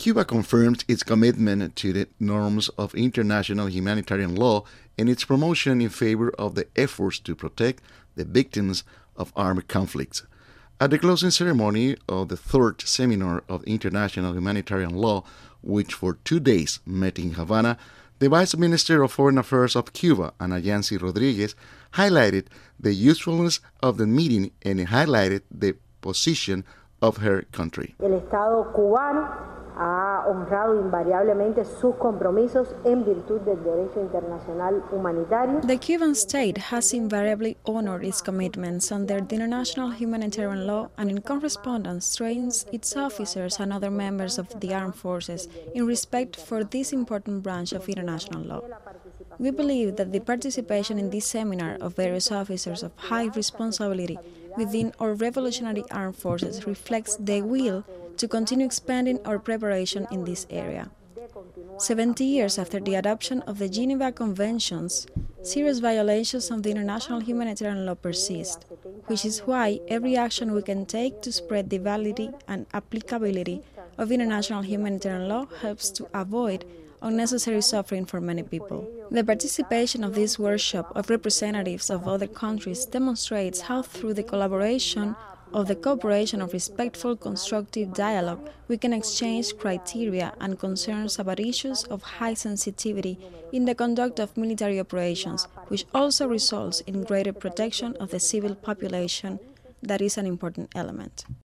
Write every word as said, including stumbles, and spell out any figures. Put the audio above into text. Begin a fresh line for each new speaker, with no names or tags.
Cuba confirms its commitment to the norms of international humanitarian law and its promotion in favor of the efforts to protect the victims of armed conflicts. At the closing ceremony of the third seminar of international humanitarian law, which for two days met in Havana, the Vice Minister of Foreign Affairs of Cuba, Ana Yancy Rodriguez, highlighted the usefulness of the meeting and highlighted the position of her country.
El Estado cubano ha honrado invariablemente sus compromisos en virtud del derecho internacional humanitario.
The Cuban state has invariably honored its commitments under the international humanitarian law and in correspondence trains its officers and other members of the armed forces in respect for this important branch of international law. We believe that the participation in this seminar of various officers of high responsibility within our revolutionary armed forces reflects the will to continue expanding our preparation in this area. Seventy years after the adoption of the Geneva Conventions, serious violations of the international humanitarian law persist, which is why every action we can take to spread the validity and applicability of international humanitarian law helps to avoid unnecessary suffering for many people. The participation of this workshop of representatives of other countries demonstrates how through the collaboration of the cooperation of respectful, constructive dialogue, we can exchange criteria and concerns about issues of high sensitivity in the conduct of military operations, which also results in greater protection of the civil population. That is an important element.